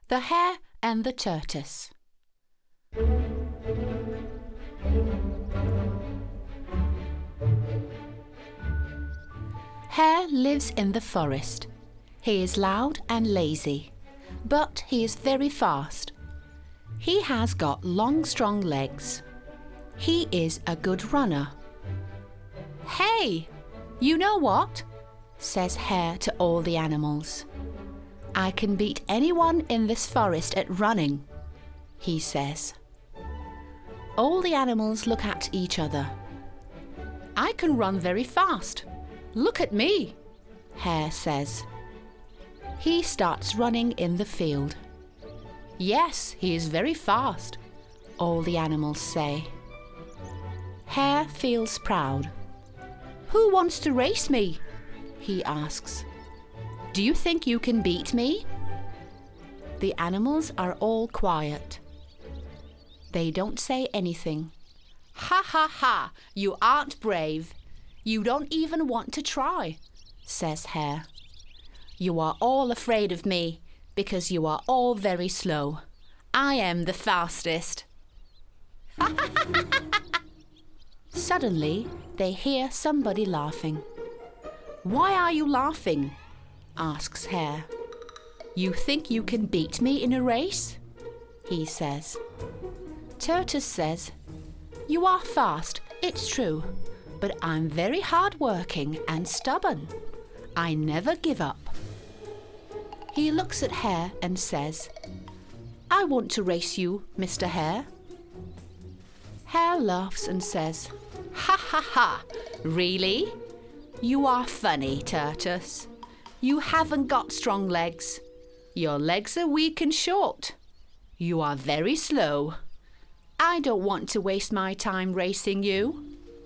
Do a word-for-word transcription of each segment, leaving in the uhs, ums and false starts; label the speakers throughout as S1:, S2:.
S1: The Hare and the Tortoise. Hare lives in the forest. He is loud and lazy, but he is very fast. He has got long, strong legs. He is a good runner. "Hey, you know what?" says Hare to all the animals. "I can beat anyone in this forest at running," he says. All the animals look at each other. "I can run very fast. Look at me," Hare says. He starts running in the field. "Yes, he is very fast," all the animals say. Hare feels proud. "Who wants to race me?" he asks. "Do you think you can beat me?" The animals are all quiet. They don't say anything. "Ha ha ha, you aren't brave. You don't even want to try," says Hare. "You are all afraid of me because you are all very slow. I am the fastest." Suddenly, they hear somebody laughing. "Why are you laughing?" asks Hare. "You think you can beat me in a race?" he says. Tortoise says, "You are fast, it's true, but I'm very hard-working and stubborn. I never give up." He looks at Hare and says, "I want to race you, Mister Hare." Hare laughs and says, "Ha ha ha, really? You are funny, Tortoise. You haven't got strong legs. Your legs are weak and short. You are very slow. I don't want to waste my time racing you."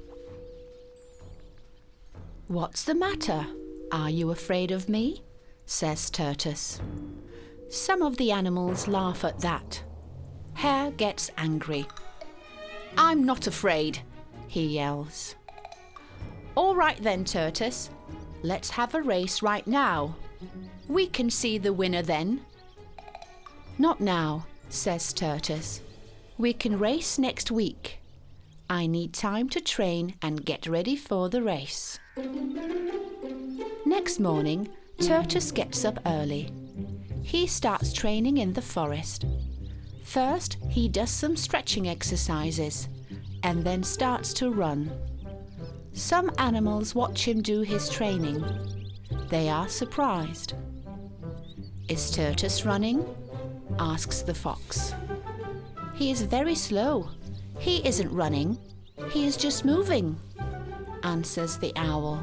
S1: "What's the matter? Are you afraid of me?" says Tortoise. Some of the animals laugh at that. Hare gets angry. "I'm not afraid," he yells. "All right then, Tortoise. Let's have a race right now. We can see the winner then." "Not now," says Tortoise. "We can race next week. I need time to train and get ready for the race." Next morning, Tortoise gets up early. He starts training in the forest. First, he does some stretching exercises and then starts to run. Some animals watch him do his training. They are surprised. "Is Tortoise running?" asks the fox. "He is very slow. He isn't running. He is just moving," answers the owl.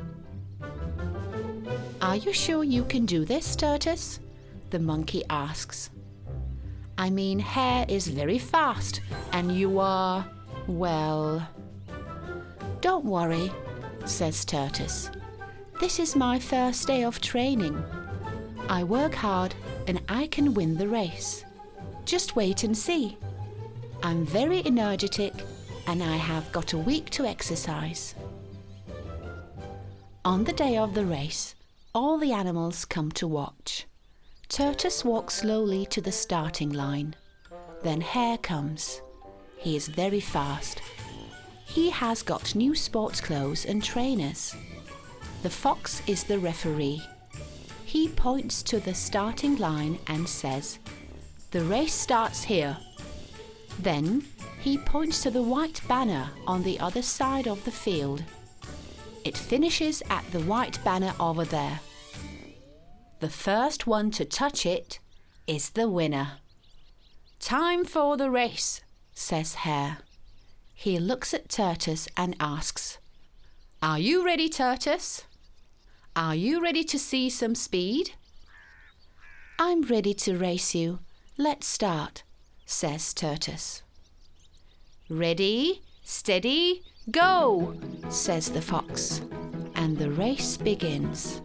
S1: "Are you sure you can do this, Tortoise?" the monkey asks. "I mean, Hare is very fast and you are, well..." "Don't worry," says Tortoise. "This is my first day of training. I work hard and I can win the race. Just wait and see. I'm very energetic and I have got a week to exercise." On the day of the race, all the animals come to watch. Tortoise walks slowly to the starting line. Then Hare comes. He is very fast. He has got new sports clothes and trainers. The fox is the referee. He points to the starting line and says, "The race starts here." Then he points to the white banner on the other side of the field. It finishes at the white banner over there. The first one to touch it is the winner. "Time for the race," says Hare. He looks at Tortoise and asks, "Are you ready, Tortoise? Are you ready to see some speed?" "I'm ready to race you. Let's start," says Tortoise. "Ready, steady, go," says the fox, and the race begins.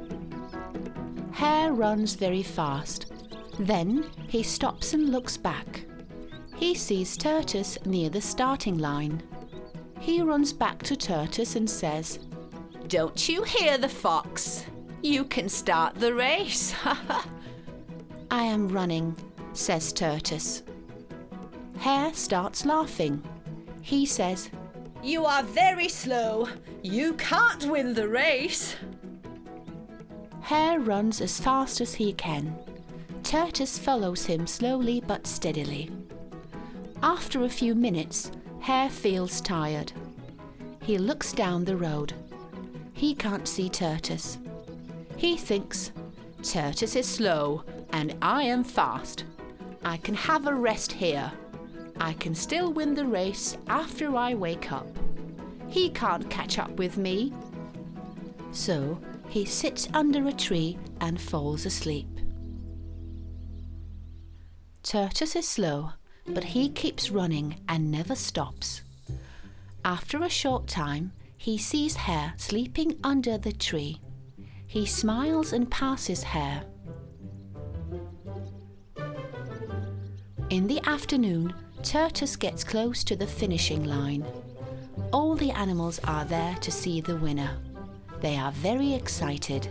S1: Hare runs very fast. Then he stops and looks back. He sees Tortoise near the starting line. He runs back to Tortoise and says, "Don't you hear the fox? You can start the race." I am running, says Tertus. Hare starts laughing. He says,
S2: You are very slow. You can't win the race.
S1: Hare runs as fast as he can. Tertus follows him slowly but steadily. After a few minutes, Hare feels tired. He looks down the road. He can't see Tertus. He thinks, Tertus is slow and I am fast. I can have a rest here. I can still win the race after I wake up. He can't catch up with me. So he sits under a tree and falls asleep. Tertus is slow, but he keeps running and never stops. After a short time, he sees Hare sleeping under the tree. He smiles and passes Hare. In the afternoon, Tertus gets close to the finishing line. All the animals are there to see the winner. They are very excited.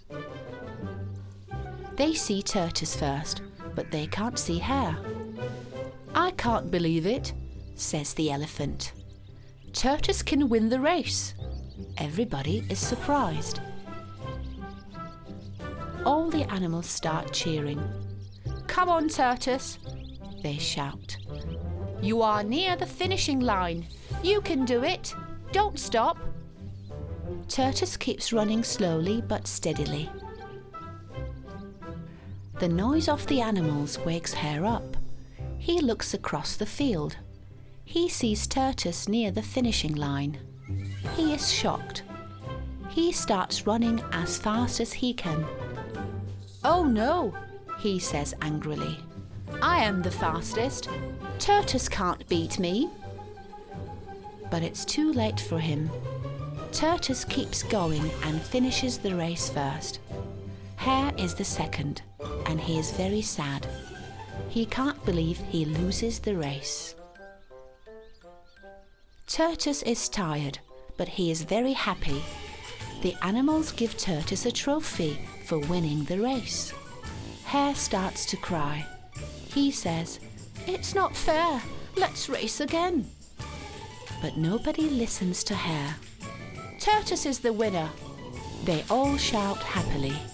S1: They see Tertus first, but they can't see Hare. I can't believe it, says the elephant. Tertus can win the race. Everybody is surprised. All the animals start cheering. Come on, Tertus, they shout. You are near the finishing line. You can do it. Don't stop. Tertus keeps running slowly but steadily. The noise of the animals wakes Hare up. He looks across the field. He sees Tertus near the finishing line. He is shocked. He starts running as fast as he can. Oh no, he says angrily. I am the fastest. Tertus can't beat me. But it's too late for him. Tertus keeps going and finishes the race first. Hare is the second, and he is very sad. He can't believe he loses the race. Tertus is tired, but he is very happy. The animals give Tertus a trophy for winning the race. Hare starts to cry. He says, It's not fair. Let's race again. But nobody listens to Hare. Tertus is the winner. They all shout happily.